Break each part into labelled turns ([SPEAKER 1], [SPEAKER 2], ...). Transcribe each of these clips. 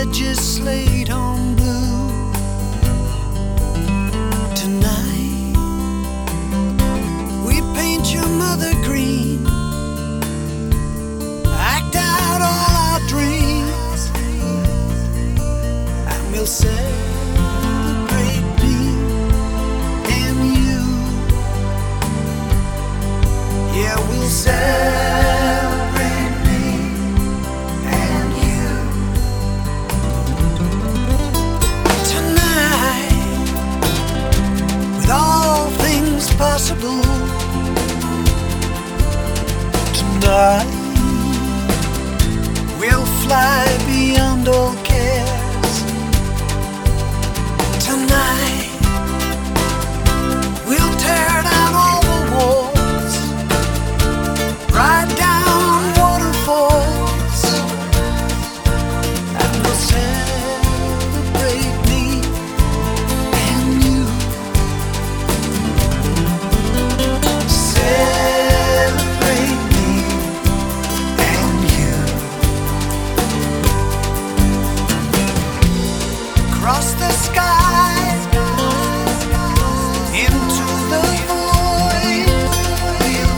[SPEAKER 1] legislate on blue. Tonight we paint your mother green, act out all our dreams, and we'll celebrate me and you. Yeah, we'll celebrate me and you. Tonight, with all things possible. Tonight, we'll fly beyond all cares. Tonight, we'll tear down all the walls, ride down waterfalls, and we'll celebrate me and you. Celebrate me and you. Across the sky, into the void, we'll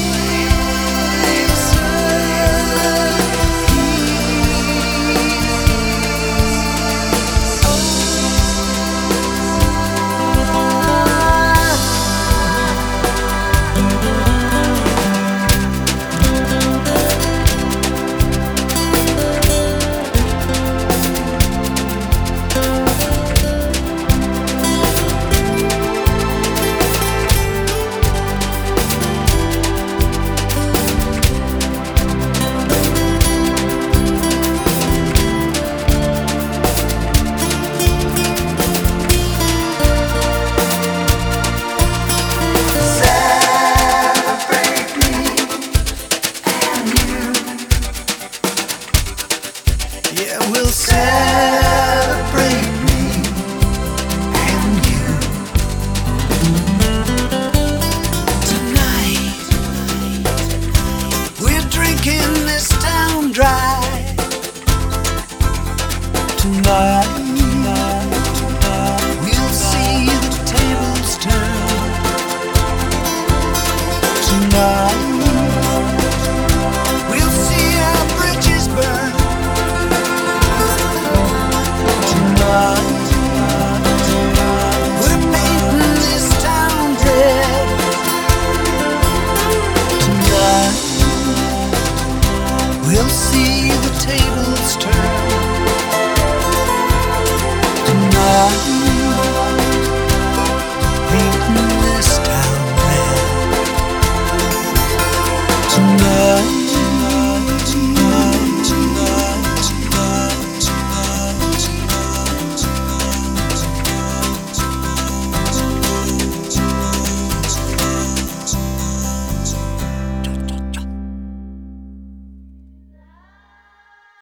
[SPEAKER 1] we'll celebrate me and you. Tonight, we're drinking this town dry. Tonight,